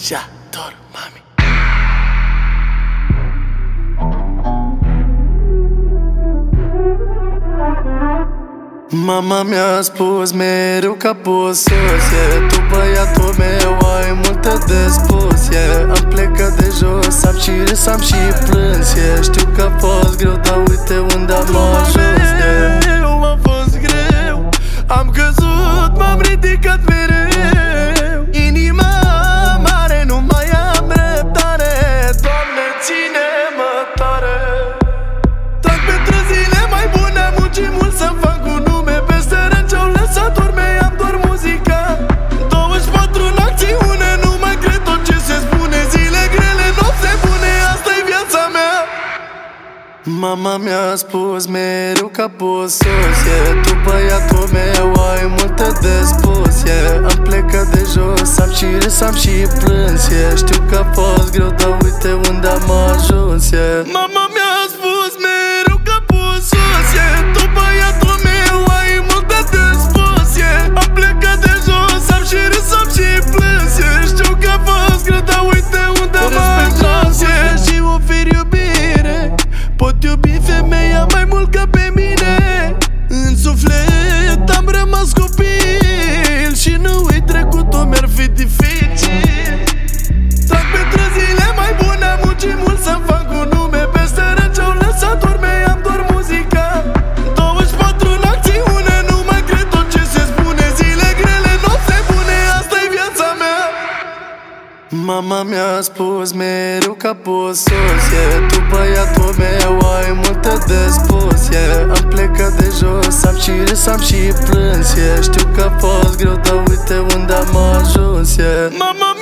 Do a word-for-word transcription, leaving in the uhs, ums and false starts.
Și-ador, mami. Mama mi-a spus mereu că poți sus, yeah. Tu băiatul meu ai multe de spus, yeah. Am plecat de jos, am și râs, am și plâns, yeah. Știu că a fost greu, dar uite unde am ajuns, yeah. A fost greu, am căzut, m-am ridicat mereu. Inima mare, nu mai am răbdare. Doamne, ține-mă tare. Trag pentru zile mai bune, am muncit mult să-mi fac un nume. Peste rând ce-au lăsat urme, am doar muzica. douăzeci și patru în acțiune, nu mai cred tot ce se spune. Zile grele, nopți bune, asta-i viața mea. Mama mi-a spus mereu că poți sus, yeah. Tu băiatul meu ai multe de spus, yeah. Am plecat de jos, am și râs, am și plâns, yeah. Știu că a fost greu, dar uite unde am ajuns, yeah. Mama mi-a spus mereu că poți sus, yeah. Tu băiatul meu ai multe de spus, yeah. Am plecat de jos, am și râs, am și plâns, yeah. Știu că a fost greu, dar uite unde am ajuns, yeah. Și ofer iubire, pot iubi femeia mai mult ca pe mine. În suflet am rămas copil și nu-i trecut-o, mi-ar fi dificil. Trag pentru zile mai bune, am muncit mult să-mi fac un nume. Peste rând ce-au lăsat urme, am doar muzica. douăzeci și patru în acțiune, nu mai cred tot ce se spune. Zile grele, nopți bune, asta-i viața mea. Mama mi-a spus mereu că poți sus, yeah. Tu băiatul meu ai multe de spus, yeah. Am plecat de jos, am și râs, am și plâns, yeah. Știu că a fost greu, dar uite unde am ajuns, yeah. Mama